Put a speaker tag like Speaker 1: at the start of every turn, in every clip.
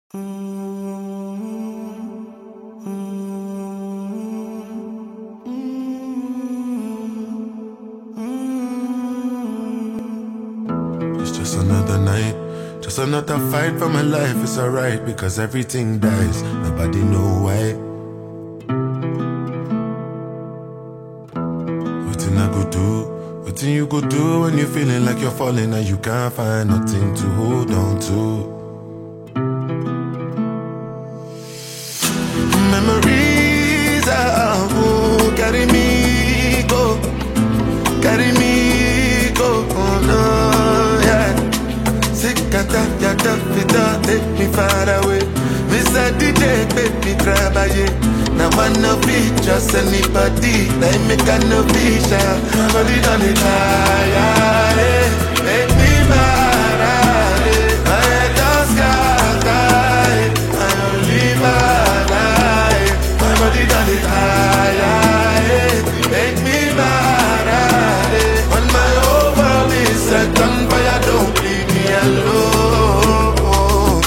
Speaker 1: It's just another night, just another fight for my life. It's alright because everything dies, nobody know why. Nothing I go do, nothing you go do when you're feeling like you're falling and you can't find nothing to hold on to. Memories of who carry me go, carry me go, oh no, yeah. Sikata, yata, fita, take me far away. Mr. DJ, make me grab a ye. Now I no be just anybody, like me can no be shy. Body done it high, make me mad, my head does sky, I only mad, my body done it high, make me mad, when my whole world is set on fire, don't leave me alone.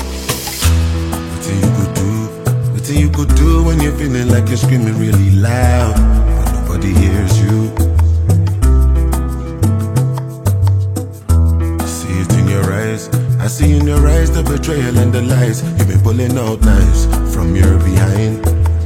Speaker 1: Nothing you could do when you're feeling like you're screaming really loud, but nobody hears you. See it in your eyes, I see in your eyes the betrayal and the lies. You've been pulling out knives from your behind.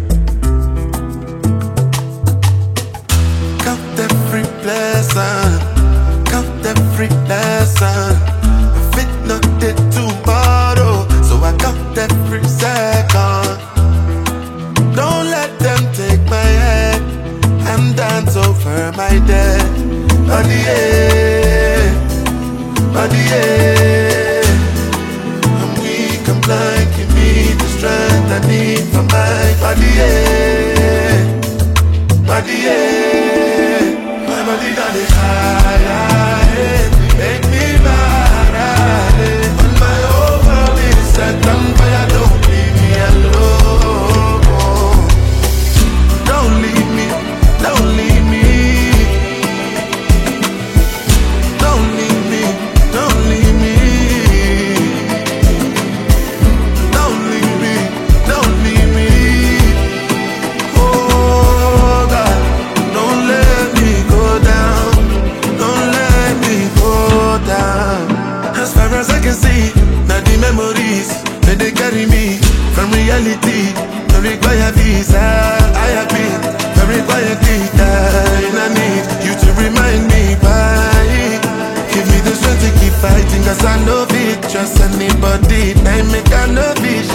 Speaker 1: Count every blessing, count every lesson. If it not did tomorrow, so I count every second. Don't let them take my head and dance over my dead. Body, yeah, body, yeah. I'm weak, I'm blind, give me the strength I need for my body, yeah, body, yeah. My body done it high, make me mad, when my whole world is set on fire, don't leave me alone. Don't leave me, don't leave me. Don't leave me, don't leave me. Don't leave me, don't leave me. Oh God, don't let me go down. Don't let me go down. As far as I can see, now the memories that they carry me from reality. Don't require visa, I have been very quietly dying. I need you to remind me why. Give me the strength to keep fighting, cause I know it, trust anybody. I make I know it.